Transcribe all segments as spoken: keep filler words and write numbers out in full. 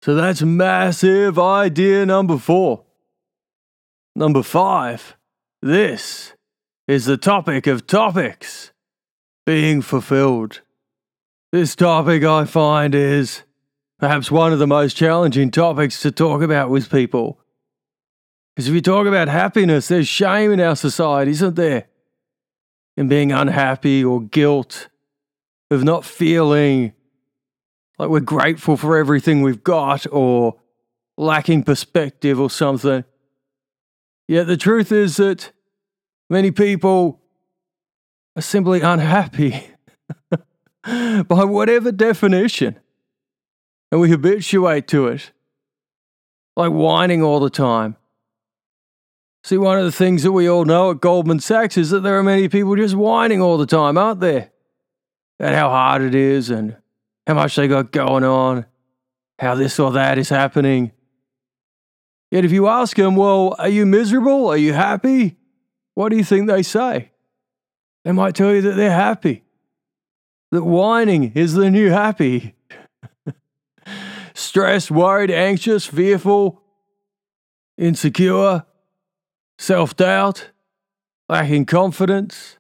So that's massive idea number four. Number five. This is the topic of topics. Being fulfilled. This topic I find is perhaps one of the most challenging topics to talk about with people. Because if you talk about happiness, there's shame in our society, isn't there? In being unhappy or guilt, of not feeling like we're grateful for everything we've got or lacking perspective or something. Yet the truth is that many people are simply unhappy by whatever definition. And we habituate to it, like whining all the time. See, one of the things that we all know at Goldman Sachs is that there are many people just whining all the time, aren't there? About how hard it is and how much they got going on, how this or that is happening. Yet if you ask them, well, are you miserable? Are you happy? What do you think they say? They might tell you that they're happy. That whining is the new happy. Stressed, worried, anxious, fearful, insecure, self-doubt, lacking confidence.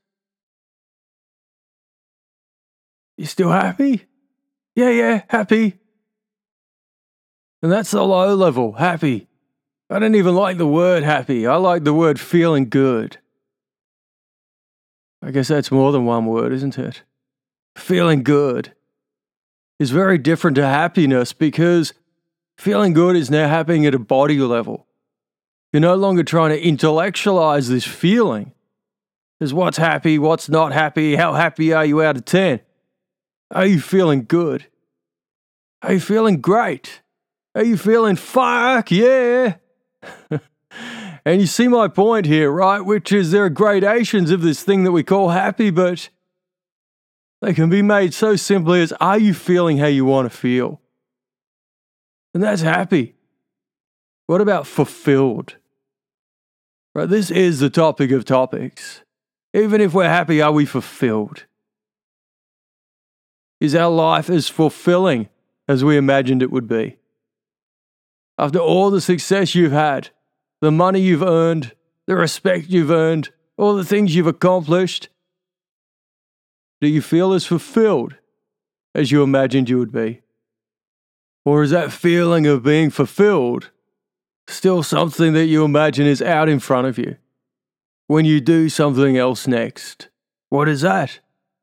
You still happy? Yeah, yeah, happy. And that's the low level, happy. I don't even like the word happy. I like the word feeling good. I guess that's more than one word, isn't it? Feeling good is very different to happiness because feeling good is now happening at a body level. You're no longer trying to intellectualize this feeling. There's what's happy, what's not happy, how happy are you out of ten? Are you feeling good? Are you feeling great? Are you feeling fuck yeah? And you see my point here, right? Which is there are gradations of this thing that we call happy, but they can be made so simply as, are you feeling how you want to feel? And that's happy. What about fulfilled? Right, this is the topic of topics. Even if we're happy, are we fulfilled? Is our life as fulfilling as we imagined it would be? After all the success you've had, the money you've earned, the respect you've earned, all the things you've accomplished, do you feel as fulfilled as you imagined you would be? Or is that feeling of being fulfilled still something that you imagine is out in front of you when you do something else next? What is that?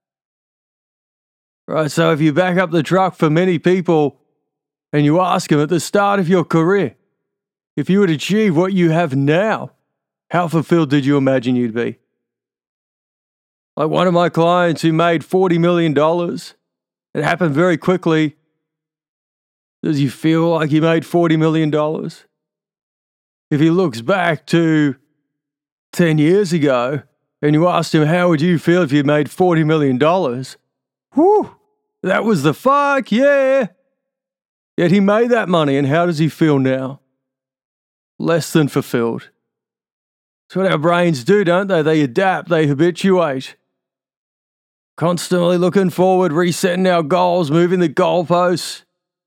Right, so if you back up the truck for many people and you ask them at the start of your career, if you would achieve what you have now, how fulfilled did you imagine you'd be? Like one of my clients who made forty million dollars, it happened very quickly. Does he feel like he made forty million dollars? If he looks back to ten years ago and you asked him, how would you feel if you made forty million dollars? Whew, that was the fuck, yeah. Yet he made that money, and how does he feel now? Less than fulfilled. That's what our brains do, don't they? They adapt, they habituate. Constantly looking forward, resetting our goals, moving the goalposts.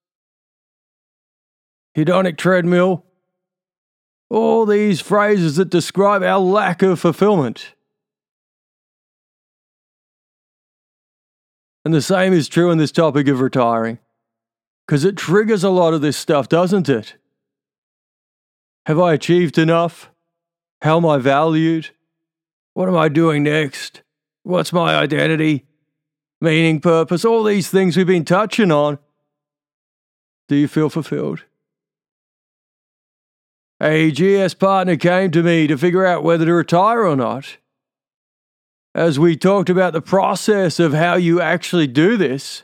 Hedonic treadmill. All these phrases that describe our lack of fulfillment. And the same is true in this topic of retiring. Because it triggers a lot of this stuff, doesn't it? Have I achieved enough? How am I valued? What am I doing next? What's my identity? Meaning, purpose, all these things we've been touching on. Do you feel fulfilled? A G S partner came to me to figure out whether to retire or not. As we talked about the process of how you actually do this,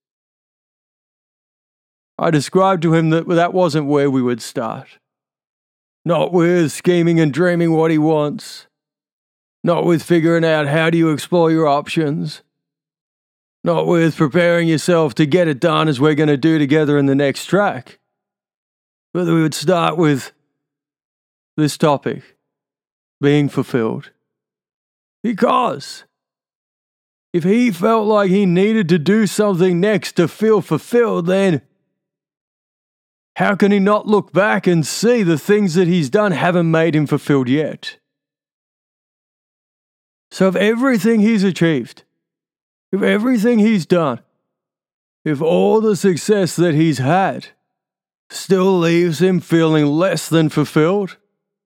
I described to him that that wasn't where we would start. Not with scheming and dreaming what he wants. Not with figuring out how do you explore your options. Not with preparing yourself to get it done as we're going to do together in the next track. But we would start with this topic, being fulfilled. Because if he felt like he needed to do something next to feel fulfilled, then how can he not look back and see the things that he's done haven't made him fulfilled yet? So if everything he's achieved, if everything he's done, if all the success that he's had still leaves him feeling less than fulfilled,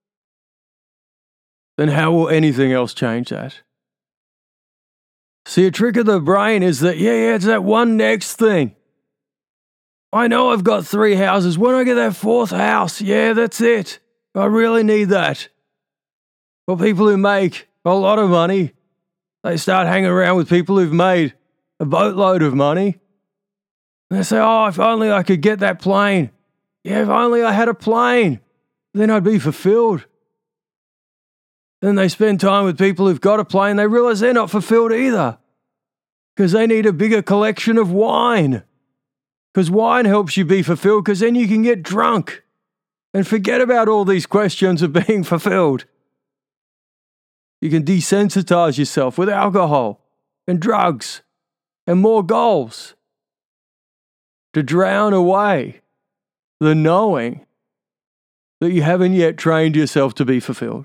then how will anything else change that? See, a trick of the brain is that, yeah, yeah, it's that one next thing. I know I've got three houses. When I get that fourth house, yeah, that's it. I really need that. Well, people who make a lot of money, they start hanging around with people who've made a boatload of money. And they say, oh, if only I could get that plane. Yeah, if only I had a plane, then I'd be fulfilled. Then they spend time with people who've got a plane. They realize they're not fulfilled either because they need a bigger collection of wine. Because wine helps you be fulfilled because then you can get drunk and forget about all these questions of being fulfilled. You can desensitize yourself with alcohol and drugs and more goals to drown away the knowing that you haven't yet trained yourself to be fulfilled.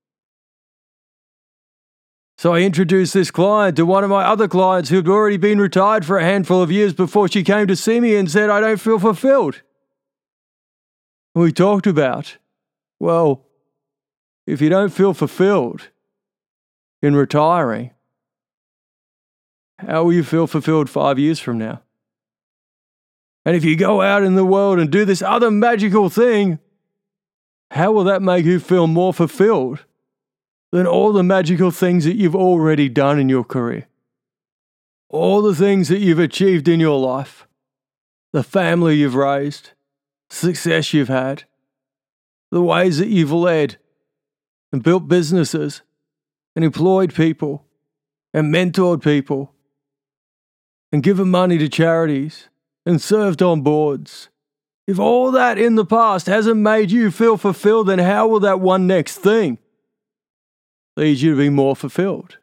So I introduced this client to one of my other clients who had already been retired for a handful of years before she came to see me and said, I don't feel fulfilled. And we talked about, well, if you don't feel fulfilled in retiring, how will you feel fulfilled five years from now? And if you go out in the world and do this other magical thing, how will that make you feel more fulfilled than all the magical things that you've already done in your career? All the things that you've achieved in your life, the family you've raised, success you've had, the ways that you've led and built businesses and employed people and mentored people and given money to charities and served on boards. If all that in the past hasn't made you feel fulfilled, then how will that one next thing lead you to be more fulfilled?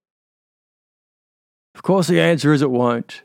Of course, the answer is it won't.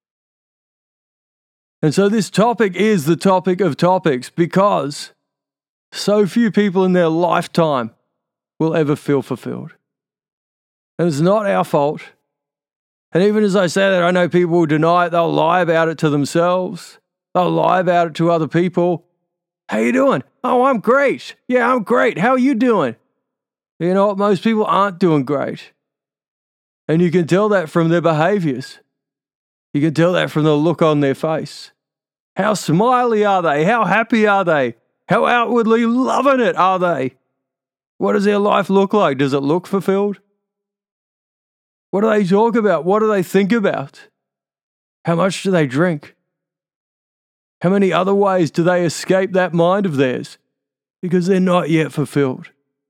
And so this topic is the topic of topics because so few people in their lifetime will ever feel fulfilled. And it's not our fault. And even as I say that, I know people will deny it. They'll lie about it to themselves. They'll lie about it to other people. How you doing? Oh, I'm great. Yeah, I'm great. How are you doing? You know what? Most people aren't doing great. And you can tell that from their behaviors. You can tell that from the look on their face. How smiley are they? How happy are they? How outwardly loving it are they? What does their life look like? Does it look fulfilled? What do they talk about? What do they think about? How much do they drink? How many other ways do they escape that mind of theirs? Because they're not yet fulfilled.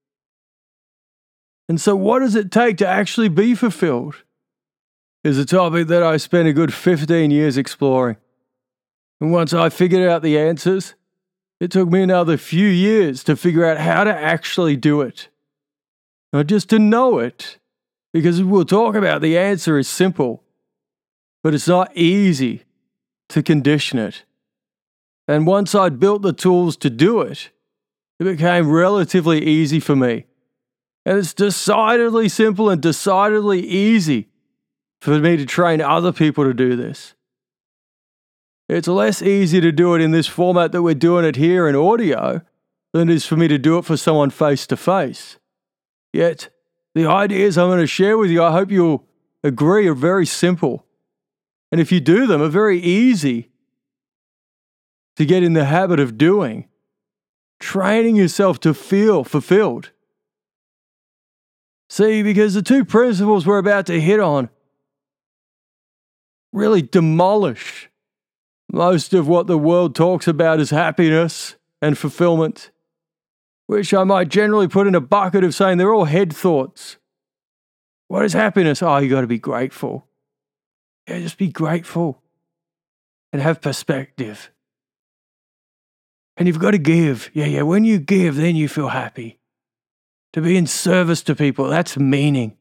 And so what does it take to actually be fulfilled? Is a topic that I spent a good fifteen years exploring. And once I figured out the answers, it took me another few years to figure out how to actually do it. Not just to know it, because we'll talk about the answer is simple, but it's not easy to condition it. And once I'd built the tools to do it, it became relatively easy for me. And it's decidedly simple and decidedly easy for me to train other people to do this. It's less easy to do it in this format that we're doing it here in audio than it is for me to do it for someone face to face. Yet, the ideas I'm going to share with you, I hope you'll agree, are very simple. And if you do them, are very easy to get in the habit of doing. Training yourself to feel fulfilled. See, because the two principles we're about to hit on really demolish most of what the world talks about as happiness and fulfillment, which I might generally put in a bucket of saying they're all head thoughts. What is happiness? Oh, you got to be grateful. Yeah, just be grateful and have perspective. And you've got to give. Yeah, yeah, when you give, then you feel happy. To be in service to people, that's meaning.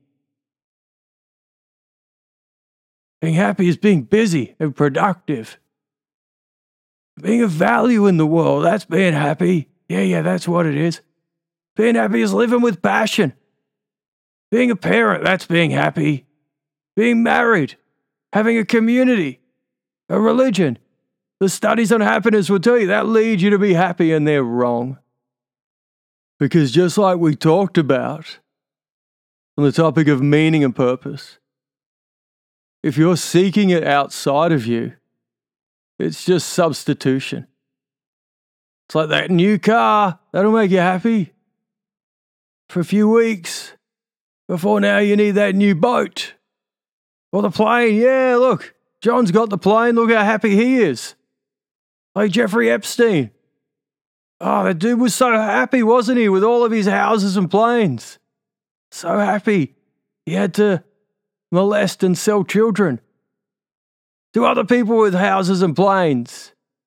Being happy is being busy and productive. Being of value in the world, that's being happy. Yeah, yeah, that's what it is. Being happy is living with passion. Being a parent, that's being happy. Being married, having a community, a religion. The studies on happiness will tell you that leads you to be happy, and they're wrong. Because just like we talked about on the topic of meaning and purpose, if you're seeking it outside of you, it's just substitution. It's like that new car, that'll make you happy for a few weeks. Before now, you need that new boat. Or the plane. Yeah, look, John's got the plane. Look how happy he is. Like Jeffrey Epstein. Oh, that dude was so happy, wasn't he, with all of his houses and planes? So happy. He had to molest and sell children to other people with houses and planes.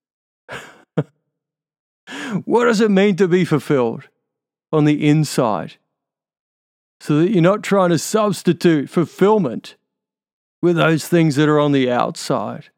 What does it mean to be fulfilled on the inside? So that you're not trying to substitute fulfillment with those things that are on the outside.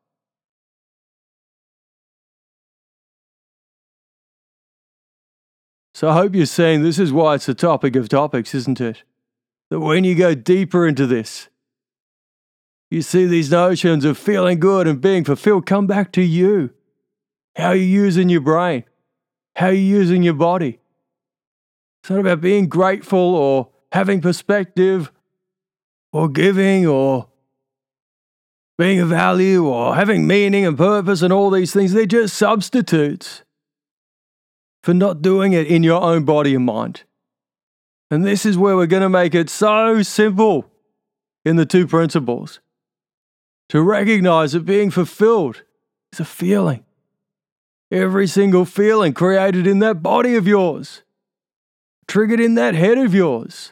So I hope you're seeing this is why it's the topic of topics, isn't it? That when you go deeper into this, you see these notions of feeling good and being fulfilled come back to you. How you're using your brain. How you're using your body. It's not about being grateful or having perspective or giving or being of value or having meaning and purpose and all these things. They're just substitutes for not doing it in your own body and mind. And this is where we're going to make it so simple in the two principles. To recognize that being fulfilled is a feeling. Every single feeling created in that body of yours, triggered in that head of yours.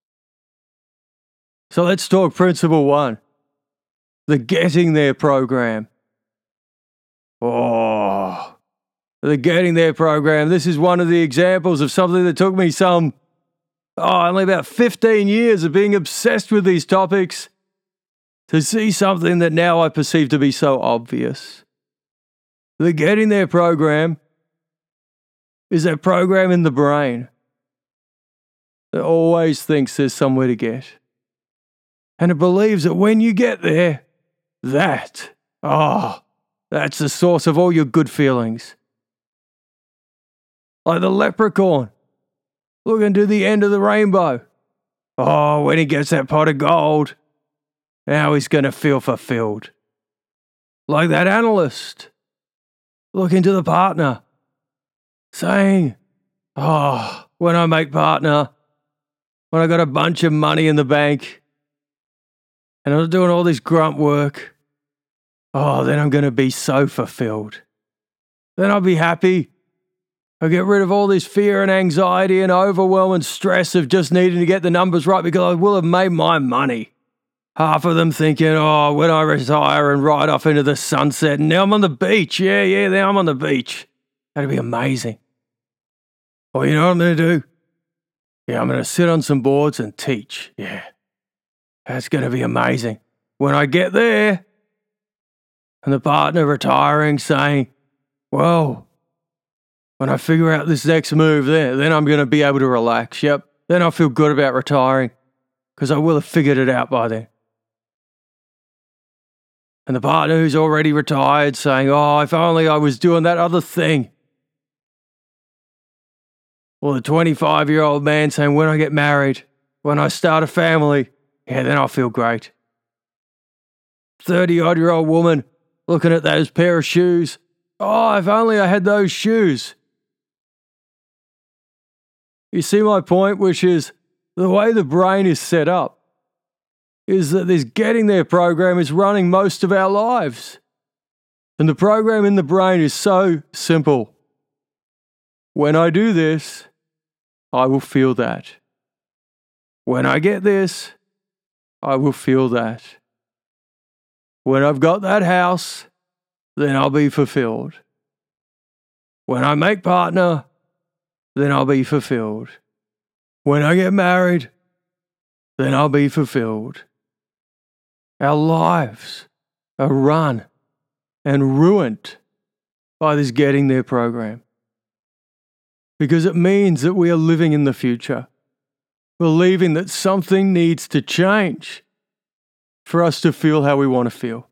So let's talk principle one, the getting there program. Oh, the getting there program. This is one of the examples of something that took me some, oh, only about fifteen years of being obsessed with these topics to see something that now I perceive to be so obvious. The getting there program is a program in the brain that always thinks there's somewhere to get. And it believes that when you get there, that, oh, that's the source of all your good feelings. Like the leprechaun looking to the end of the rainbow. Oh, when he gets that pot of gold, now he's going to feel fulfilled. Like that analyst looking to the partner, saying, oh, when I make partner, when I got a bunch of money in the bank, and I'm doing all this grunt work, oh, then I'm going to be so fulfilled. Then I'll be happy. I'll get rid of all this fear and anxiety and overwhelm and stress of just needing to get the numbers right because I will have made my money. Half of them thinking, oh, when I retire and ride off into the sunset, and now I'm on the beach. Yeah, yeah, now I'm on the beach. That'd be amazing. Or you know what I'm going to do? Yeah, I'm going to sit on some boards and teach. Yeah, that's going to be amazing. When I get there, and the partner retiring saying, well, when I figure out this next move there, then I'm going to be able to relax. Yep, then I'll feel good about retiring because I will have figured it out by then. And the partner who's already retired saying, oh, if only I was doing that other thing. Or the twenty-five-year-old man saying, when I get married, when I start a family, yeah, then I'll feel great. thirty-odd-year-old woman looking at those pair of shoes. Oh, if only I had those shoes. You see my point, which is the way the brain is set up is that this getting there program is running most of our lives. And the program in the brain is so simple. When I do this, I will feel that. When I get this, I will feel that. When I've got that house, then I'll be fulfilled. When I make partner, then I'll be fulfilled. When I get married, then I'll be fulfilled. Our lives are run and ruined by this getting there program. Because it means that we are living in the future, believing that something needs to change for us to feel how we want to feel.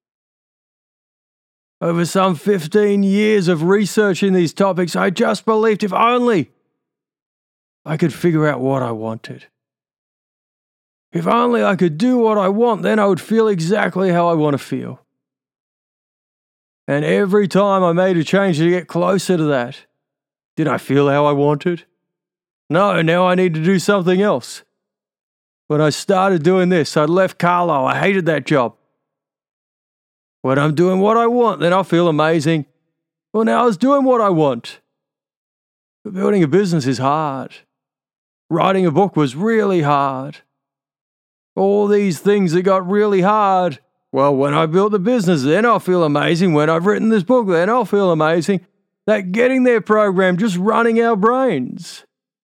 Over some fifteen years of researching these topics, I just believed if only I could figure out what I wanted. If only I could do what I want, then I would feel exactly how I want to feel. And every time I made a change to get closer to that, did I feel how I wanted? No, now I need to do something else. When I started doing this, I left Carlo. I hated that job. When I'm doing what I want, then I'll feel amazing. Well, now I was doing what I want. But building a business is hard. Writing a book was really hard. All these things that got really hard. Well, when I built the business, then I'll feel amazing. When I've written this book, then I'll feel amazing. That getting there program just running our brains.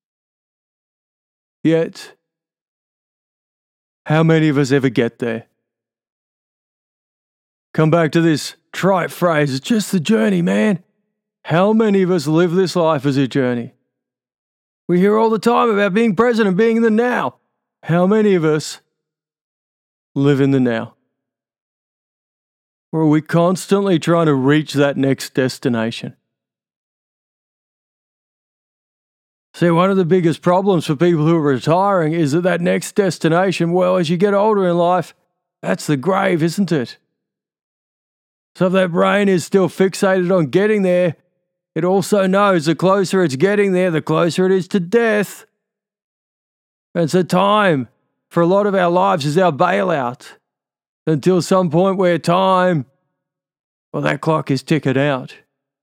Yet, how many of us ever get there? Come back to this trite phrase, it's just the journey, man. How many of us live this life as a journey? We hear all the time about being present and being in the now. How many of us live in the now? Or are we constantly trying to reach that next destination? See, one of the biggest problems for people who are retiring is that that next destination, well, as you get older in life, that's the grave, isn't it? So if that brain is still fixated on getting there, it also knows the closer it's getting there, the closer it is to death. And so time, for a lot of our lives, is our bailout until some point where time, well, that clock is ticking out.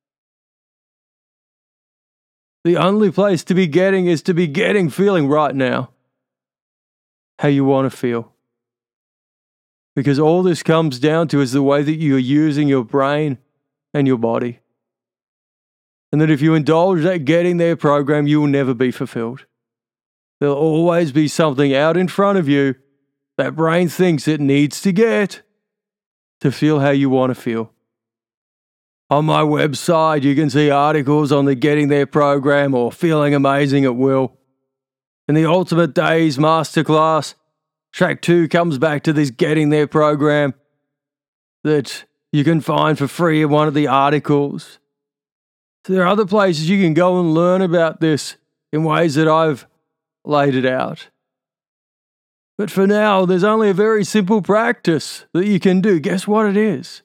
The only place to be getting is to be getting feeling right now how you want to feel. Because all this comes down to is the way that you're using your brain and your body. And that if you indulge that getting there program, you will never be fulfilled. There'll always be something out in front of you that brain thinks it needs to get to feel how you want to feel. On my website, you can see articles on the Getting There program or Feeling Amazing at Will. In the Ultimate Days Masterclass, Track two comes back to this Getting There program that you can find for free in one of the articles. So there are other places you can go and learn about this in ways that I've laid it out. But for now, there's only a very simple practice that you can do. Guess what it is?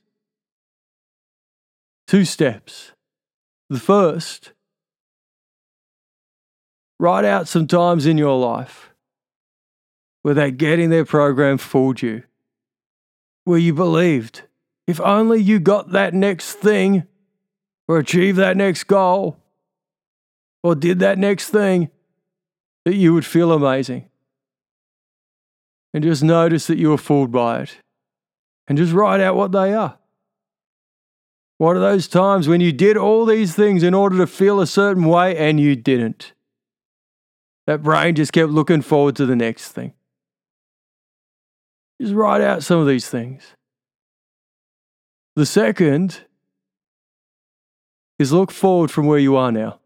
Two steps. The first, write out some times in your life where that Getting There program fooled you, where you believed if only you got that next thing or achieved that next goal or did that next thing, that you would feel amazing. And just notice that you were fooled by it. And just write out what they are. What are those times when you did all these things in order to feel a certain way and you didn't? That brain just kept looking forward to the next thing. Just write out some of these things. The second is look forward from where you are now.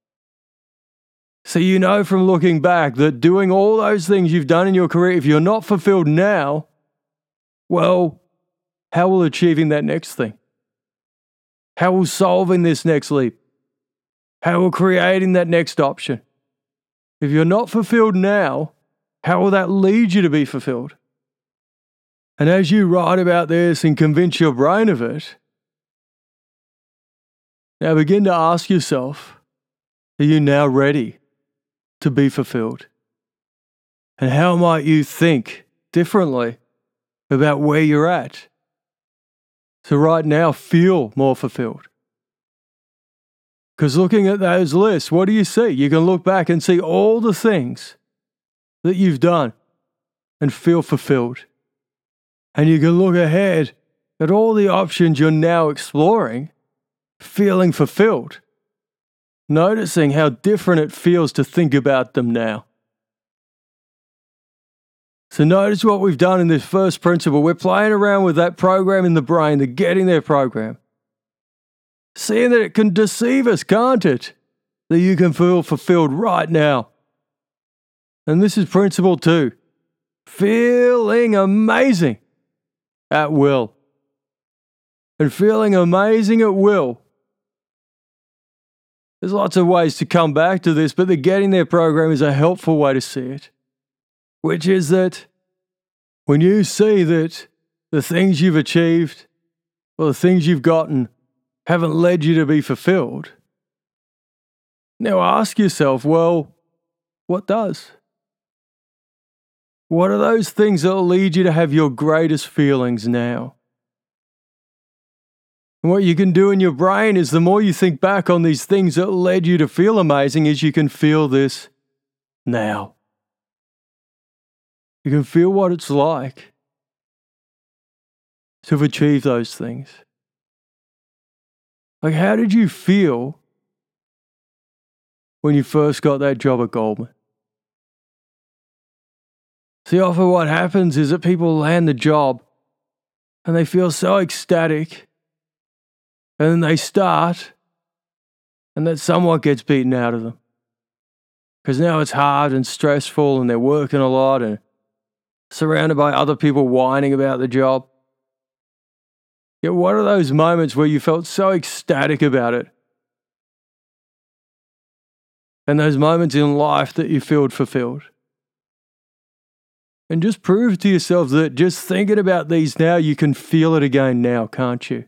So you know from looking back that doing all those things you've done in your career, if you're not fulfilled now, well, how will achieving that next thing? How will solving this next leap? How will creating that next option? If you're not fulfilled now, how will that lead you to be fulfilled? And as you write about this and convince your brain of it, now begin to ask yourself, are you now ready to be fulfilled? And how might you think differently about where you're at? So right now, feel more fulfilled. Because looking at those lists, what do you see? You can look back and see all the things that you've done and feel fulfilled. And you can look ahead at all the options you're now exploring, feeling fulfilled, noticing how different it feels to think about them now. So notice what we've done in this first principle. We're playing around with that program in the brain, the Getting There program. seeing that it can deceive us, can't it? That you can feel fulfilled right now. And this is principle two. Feeling amazing at will. And feeling amazing at will. There's lots of ways to come back to this, but the Getting There program is a helpful way to see it. Which is that when you see that the things you've achieved or the things you've gotten haven't led you to be fulfilled, now ask yourself, well, what does? What are those things that will lead you to have your greatest feelings now? And what you can do in your brain is the more you think back on these things that led you to feel amazing is you can feel this now. You can feel what it's like to have achieved those things. Like, how did you feel when you first got that job at Goldman? See, often what happens is that people land the job and they feel so ecstatic, and then they start, and that somewhat gets beaten out of them. Because now it's hard and stressful, and they're working a lot and surrounded by other people whining about the job. Yet what are those moments where you felt so ecstatic about it? And those moments in life that you feel fulfilled? And just prove to yourself that just thinking about these now, you can feel it again now, can't you?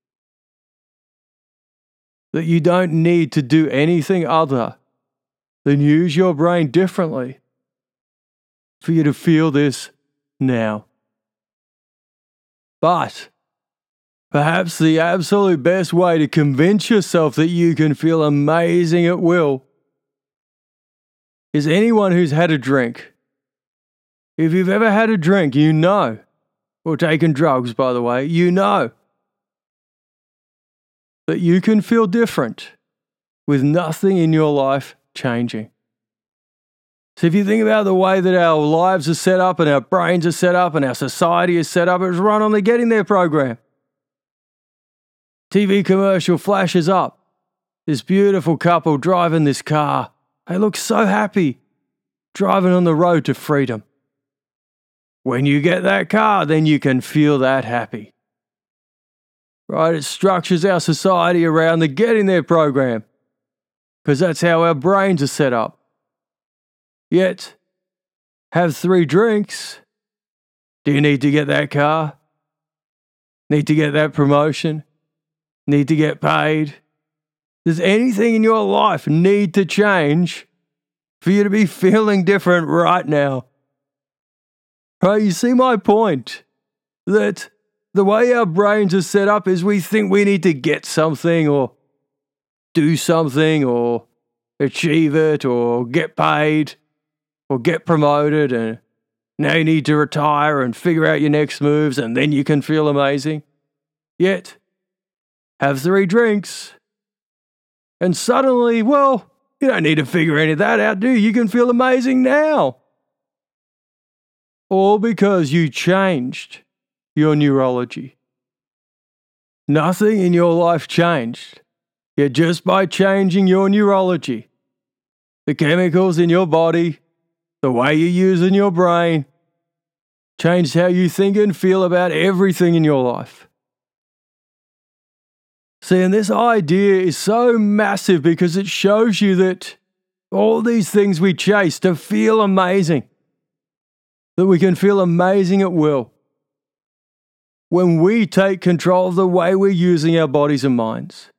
That you don't need to do anything other than use your brain differently for you to feel this now. But perhaps the absolute best way to convince yourself that you can feel amazing at will is anyone who's had a drink. If you've ever had a drink, you know, or taken drugs, by the way, you know that you can feel different with nothing in your life changing. So if you think about the way that our lives are set up and our brains are set up and our society is set up, it's run on the Getting There program. T V commercial flashes up. This beautiful couple driving this car. They look so happy, driving on the road to freedom. When you get that car, then you can feel that happy. Right? It structures our society around the Getting There program, because that's how our brains are set up. Yet, have three drinks. Do you need to get that car? Need to get that promotion? Need to get paid? Does anything in your life need to change for you to be feeling different right now? Right, you see my point? That the way our brains are set up is we think we need to get something or do something or achieve it or get paid or get promoted, and now you need to retire and figure out your next moves, and then you can feel amazing. Yet, have three drinks, and suddenly, well, you don't need to figure any of that out, do you? You can feel amazing now. All because you changed your neurology. Nothing in your life changed. Yet just by changing your neurology, the chemicals in your body, the way you're using your brain, changed how you think and feel about everything in your life. See, and this idea is so massive because it shows you that all these things we chase to feel amazing, that we can feel amazing at will when we take control of the way we're using our bodies and minds.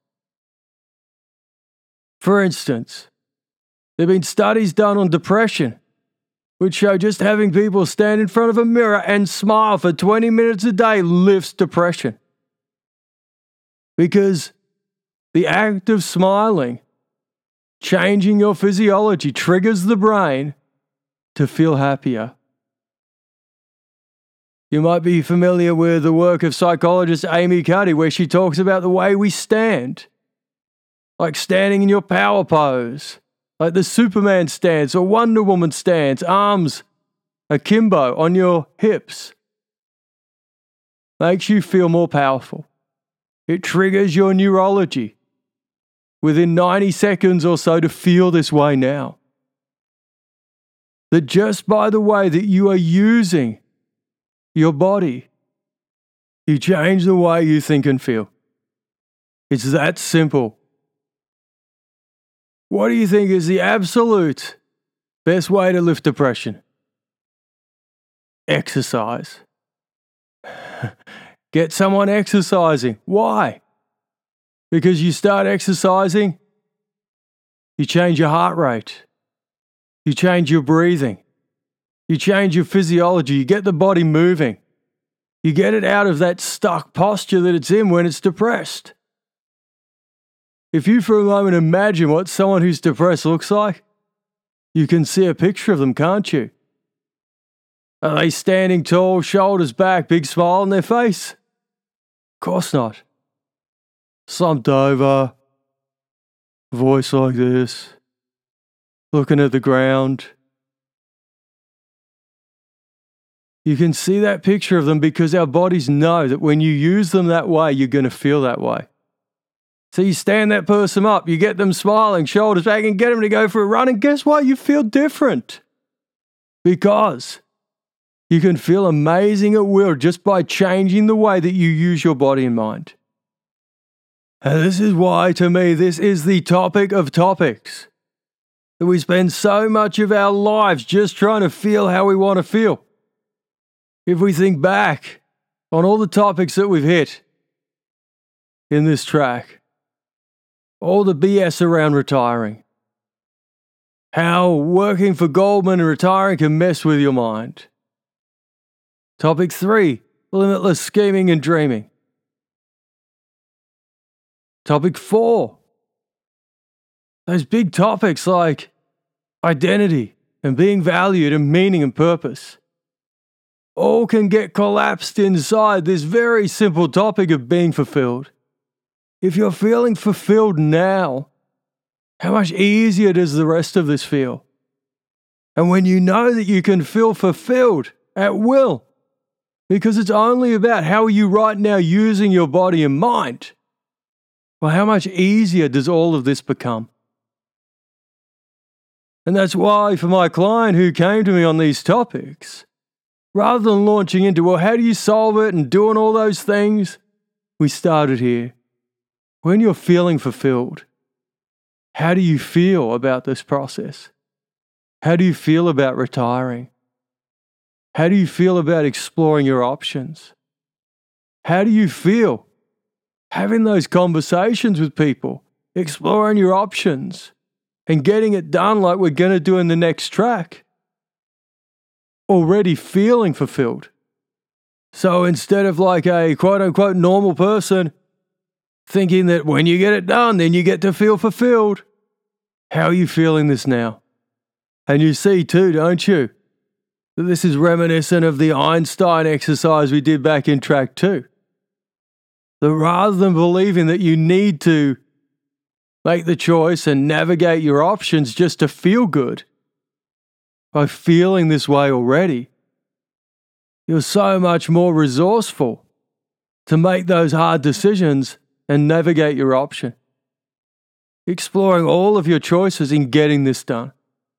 For instance, there have been studies done on depression, which show just having people stand in front of a mirror and smile for twenty minutes a day lifts depression. Because the act of smiling, changing your physiology, triggers the brain to feel happier. You might be familiar with the work of psychologist Amy Cuddy, where she talks about the way we stand. Like standing in your power pose, like the Superman stance or Wonder Woman stance, arms akimbo on your hips. Makes you feel more powerful. It triggers your neurology within ninety seconds or so to feel this way now. That just by the way that you are using your body, you change the way you think and feel. It's that simple. What do you think is the absolute best way to lift depression? Exercise. Get someone exercising. Why? Because you start exercising, you change your heart rate, you change your breathing, you change your physiology, you get the body moving, you get it out of that stuck posture that it's in when it's depressed. If you for a moment imagine what someone who's depressed looks like, you can see a picture of them, can't you? Are they standing tall, shoulders back, big smile on their face? Of course not. Slumped over, voice like this, looking at the ground. You can see that picture of them because our bodies know that when you use them that way, you're going to feel that way. So you stand that person up, you get them smiling, shoulders back, and get them to go for a run, and guess what? You feel different. Because you can feel amazing at will just by changing the way that you use your body and mind. And this is why, to me, this is the topic of topics. That we spend so much of our lives just trying to feel how we want to feel. If we think back on all the topics that we've hit in this track, all the B S around retiring, how working for Goldman and retiring can mess with your mind. Topic three, limitless scheming and dreaming. Topic four, those big topics like identity and being valued and meaning and purpose, all can get collapsed inside this very simple topic of being fulfilled. If you're feeling fulfilled now, how much easier does the rest of this feel? And when you know that you can feel fulfilled at will, because it's only about how are you right now using your body and mind, well, how much easier does all of this become? And that's why for my client who came to me on these topics, rather than launching into, well, how do you solve it and doing all those things, we started here. When you're feeling fulfilled, how do you feel about this process? How do you feel about retiring? How do you feel about exploring your options? How do you feel having those conversations with people, exploring your options, and getting it done like we're going to do in the next track? Already feeling fulfilled. So instead of like a quote-unquote normal person thinking that when you get it done, then you get to feel fulfilled, how are you feeling this now? And you see too, don't you, that this is reminiscent of the Einstein exercise we did back in track two. That rather than believing that you need to make the choice and navigate your options just to feel good, by feeling this way already, you're so much more resourceful to make those hard decisions and navigate your option. Exploring all of your choices in getting this done.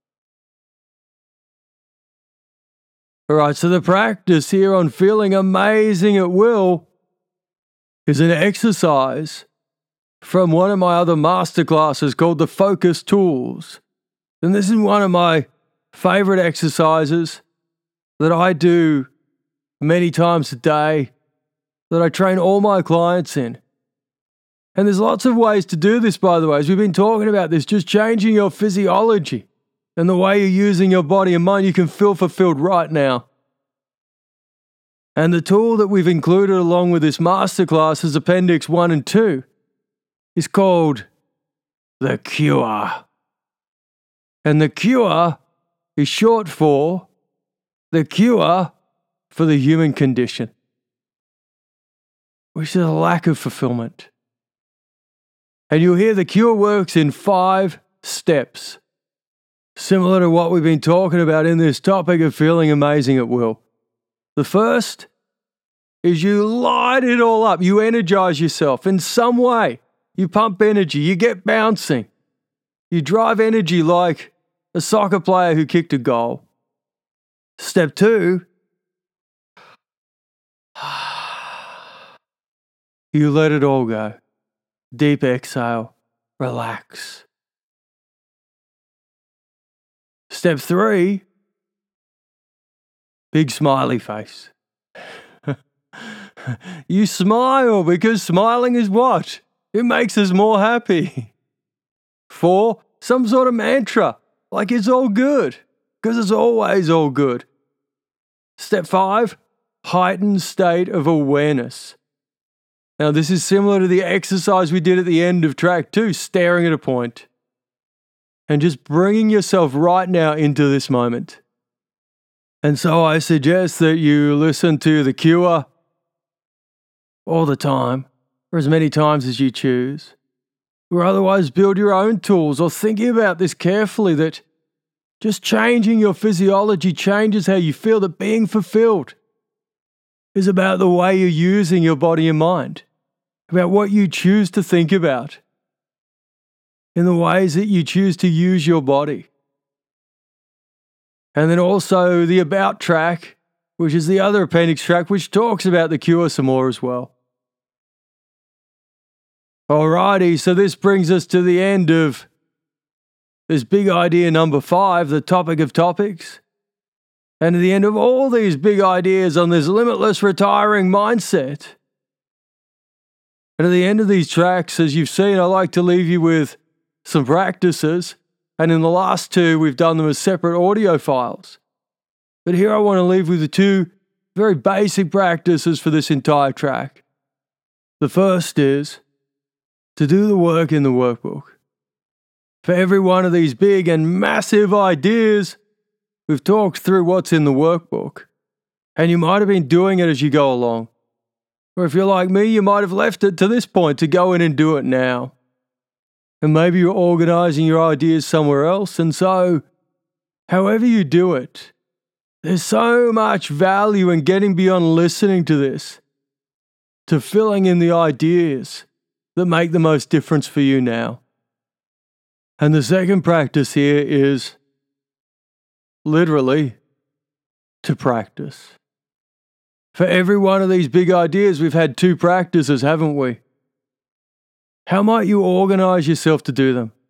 Alright, so the practice here on feeling amazing at will is an exercise from one of my other masterclasses called the Focus Tools. And this is one of my favorite exercises that I do many times a day, that I train all my clients in. And there's lots of ways to do this, by the way, as we've been talking about this, just changing your physiology and the way you're using your body and mind, you can feel fulfilled right now. And the tool that we've included along with this masterclass as Appendix one and two is called the Cure. And the Cure is short for the cure for the human condition, which is a lack of fulfillment. And you'll hear the cure works in five steps, similar to what we've been talking about in this topic of feeling amazing at will. The first is you light it all up. You energize yourself in some way. You pump energy. You get bouncing. You drive energy like a soccer player who kicked a goal. Step two, you let it all go. Deep exhale. Relax. Step three, big smiley face. You smile because smiling is what? It makes us more happy. Four, some sort of mantra, like it's all good, because it's always all good. Step five, heightened state of awareness. Now, this is similar to the exercise we did at the end of track two, staring at a point. And just bringing yourself right now into this moment. And so I suggest that you listen to The Cure all the time, or as many times as you choose, or otherwise build your own tools, or thinking about this carefully, that just changing your physiology changes how you feel, that being fulfilled is about the way you're using your body and mind, about what you choose to think about, in the ways that you choose to use your body. And then also the About track, which is the other appendix track, which talks about The Cure some more as well. Alrighty, so this brings us to the end of this big idea number five, the topic of topics. And at the end of all these big ideas on this limitless retiring mindset. And at the end of these tracks, as you've seen, I like to leave you with some practices. And in the last two, we've done them as separate audio files. But here I want to leave with the two very basic practices for this entire track. The first is to do the work in the workbook. For every one of these big and massive ideas, we've talked through what's in the workbook. And you might have been doing it as you go along. Or if you're like me, you might have left it to this point to go in and do it now. And maybe you're organizing your ideas somewhere else. And so, however you do it, there's so much value in getting beyond listening to this, to filling in the ideas that make the most difference for you now. And the second practice here is literally to practice. For every one of these big ideas, we've had two practices, haven't we? How might you organize yourself to do them?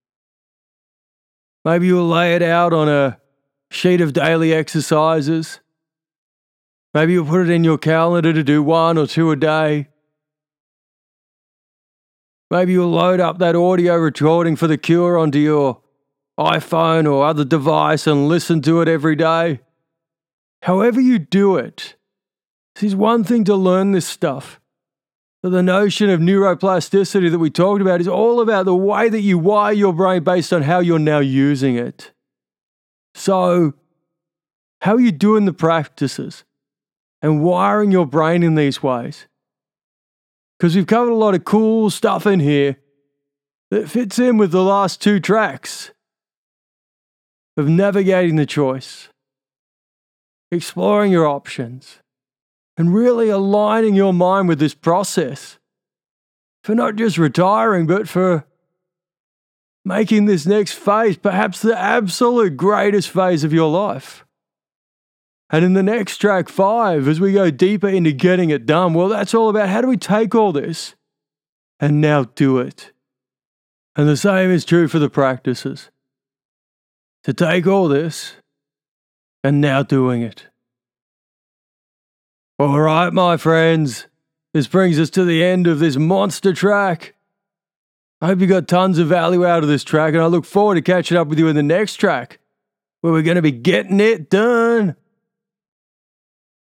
Maybe you'll lay it out on a sheet of daily exercises. Maybe you'll put it in your calendar to do one or two a day. Maybe you'll load up that audio recording for The Cure onto your iPhone or other device and listen to it every day. However you do it, this is one thing to learn this stuff. But the notion of neuroplasticity that we talked about is all about the way that you wire your brain based on how you're now using it. So, how are you doing the practices and wiring your brain in these ways? Because we've covered a lot of cool stuff in here that fits in with the last two tracks of navigating the choice, exploring your options, and really aligning your mind with this process for not just retiring, but for making this next phase perhaps the absolute greatest phase of your life. And in the next track five, as we go deeper into getting it done, well, that's all about how do we take all this and now do it. And the same is true for the practices. To take all this and now doing it. All right, my friends, this brings us to the end of this monster track. I hope you got tons of value out of this track, and I look forward to catching up with you in the next track, where we're going to be getting it done.